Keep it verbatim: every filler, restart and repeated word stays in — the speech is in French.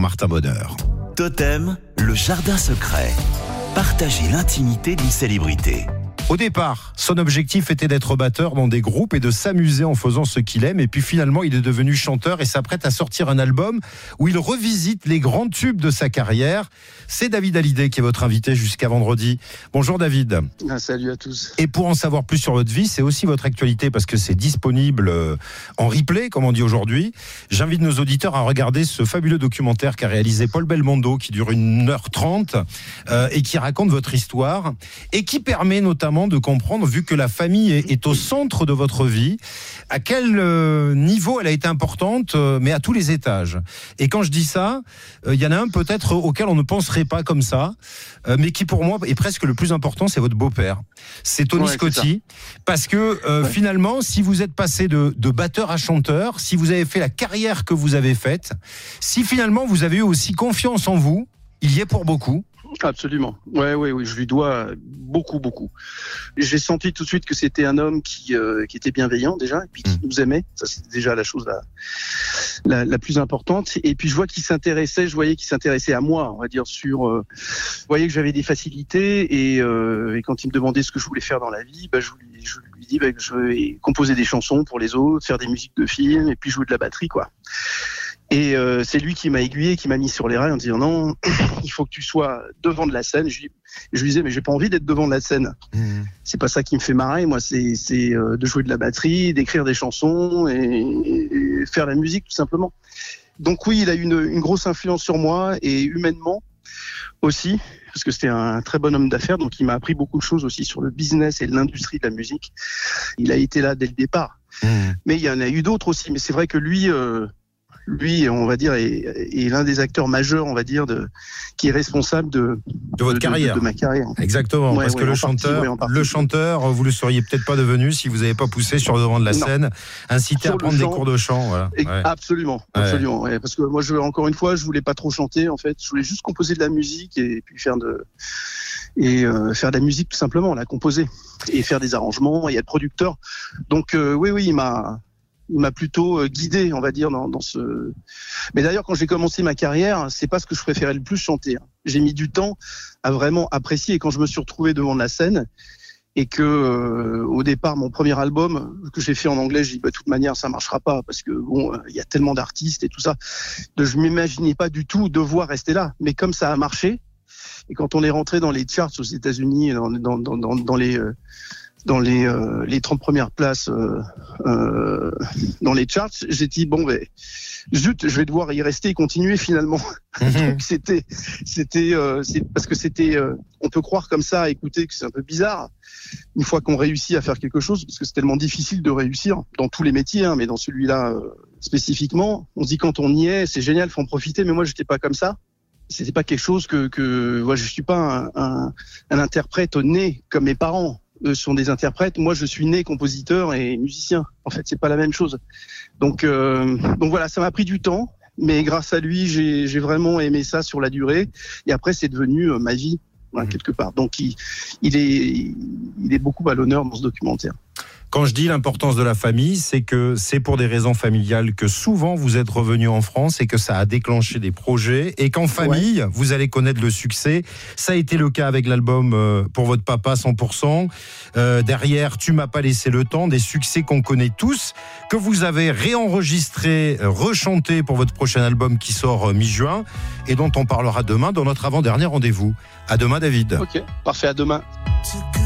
Martin Bonheur. Totem, le jardin secret. Partagez l'intimité d'une célébrité. Au départ, son objectif était d'être batteur dans des groupes et de s'amuser en faisant ce qu'il aime. Et puis finalement, il est devenu chanteur et s'apprête à sortir un album où il revisite les grands tubes de sa carrière. C'est David Hallyday qui est votre invité jusqu'à vendredi. Bonjour David. Ah, salut à tous. Et pour en savoir plus sur votre vie, c'est aussi votre actualité parce que c'est disponible en replay, comme on dit aujourd'hui. J'invite nos auditeurs à regarder ce fabuleux documentaire qu'a réalisé Paul Belmondo qui dure une heure trente euh, et qui raconte votre histoire et qui permet notamment de comprendre, vu que la famille est, est au centre de votre vie, à quel euh, niveau elle a été importante, euh, mais à tous les étages. Et quand je dis ça, il euh, y en a un peut-être auquel on ne penserait pas comme ça, euh, mais qui pour moi est presque le plus important, c'est votre beau-père. C'est Tony ouais, Scotti, c'est parce que euh, ouais. finalement, si vous êtes passé de, de batteur à chanteur, si vous avez fait la carrière que vous avez faite, si finalement vous avez eu aussi confiance en vous, il y est pour beaucoup. Absolument. Ouais, ouais, oui, je lui dois beaucoup, beaucoup. J'ai senti tout de suite que c'était un homme qui, euh, qui était bienveillant déjà, et puis qui nous aimait. Ça, c'était déjà la chose la, la, la plus importante. Et puis je vois qu'il s'intéressait, je voyais qu'il s'intéressait à moi, on va dire sur. Euh, je voyais que j'avais des facilités et, euh, et quand il me demandait ce que je voulais faire dans la vie, bah, je lui, je lui dis bah, que je vais composer des chansons pour les autres, faire des musiques de films et puis jouer de la batterie, quoi. Et euh, c'est lui qui m'a aiguillé, qui m'a mis sur les rails en disant non, il faut que tu sois devant de la scène. Je, je lui disais mais j'ai pas envie d'être devant de la scène. Mmh. C'est pas ça qui me fait marrer. Moi, c'est, c'est euh, de jouer de la batterie, d'écrire des chansons et, et faire la musique tout simplement. Donc oui, il a eu une, une grosse influence sur moi et humainement aussi, parce que c'était un très bon homme d'affaires. Donc il m'a appris beaucoup de choses aussi sur le business et l'industrie de la musique. Il a été là dès le départ. Mmh. Mais il y en a eu d'autres aussi. Mais c'est vrai que lui. Euh, Lui, on va dire, est, est l'un des acteurs majeurs, on va dire, de, qui est responsable de, de votre de, carrière. De, de ma carrière. Exactement, ouais, parce ouais, que le chanteur, partie, ouais, le chanteur, vous le seriez peut-être pas devenu si vous n'avez pas poussé sur le devant de la non. scène, incité Sur à prendre chant, des cours de chant. Voilà. Et, ouais. Absolument, absolument. Ouais. Ouais, parce que moi, je, encore une fois, je voulais pas trop chanter. En fait, je voulais juste composer de la musique et puis faire de et euh, faire de la musique tout simplement, la composer et faire des arrangements et être producteur. Donc euh, oui, oui, il m'a Il m'a plutôt guidé, on va dire, dans, dans ce. Mais d'ailleurs, quand j'ai commencé ma carrière, c'est pas ce que je préférais le plus chanter. J'ai mis du temps à vraiment apprécier. Et quand je me suis retrouvé devant la scène et que, euh, au départ, mon premier album que j'ai fait en anglais, j'ai dit, bah, de toute manière, ça marchera pas parce que bon, il y a tellement d'artistes et tout ça. Je m'imaginais pas du tout devoir rester là. Mais comme ça a marché, et quand on est rentré dans les charts aux États-Unis, dans, dans, dans, dans, dans les euh, dans les euh, les trente premières places euh, euh, dans les charts, j'ai dit bon ben zut, je vais devoir y rester et continuer finalement. Mm-hmm. Donc c'était c'était euh, c'est parce que c'était euh, on peut croire comme ça, écouter que c'est un peu bizarre une fois qu'on réussit à faire quelque chose, parce que c'est tellement difficile de réussir dans tous les métiers, hein, mais dans celui-là euh, spécifiquement, on se dit quand on y est, c'est génial, faut en profiter. Mais moi j'étais pas comme ça. C'était pas quelque chose que que moi je suis pas un, un, un interprète né comme mes parents. Eux sont des interprètes. Moi, je suis né compositeur et musicien. En fait, c'est pas la même chose. Donc, euh, donc voilà, ça m'a pris du temps, mais grâce à lui, j'ai, j'ai vraiment aimé ça sur la durée. Et après, c'est devenu euh, ma vie, voilà, mmh. quelque part. Donc, il, il est, il est beaucoup à l'honneur dans ce documentaire. Quand je dis l'importance de la famille, c'est que c'est pour des raisons familiales que souvent vous êtes revenu en France et que ça a déclenché des projets et qu'en famille, ouais. vous allez connaître le succès. Ça a été le cas avec l'album euh, pour votre papa cent pour cent. Euh, derrière, Tu m'as pas laissé le temps, des succès qu'on connaît tous, que vous avez réenregistré, euh, rechanté pour votre prochain album qui sort euh, mi-juin et dont on parlera demain dans notre avant-dernier rendez-vous. À demain, David. Ok, parfait, à demain.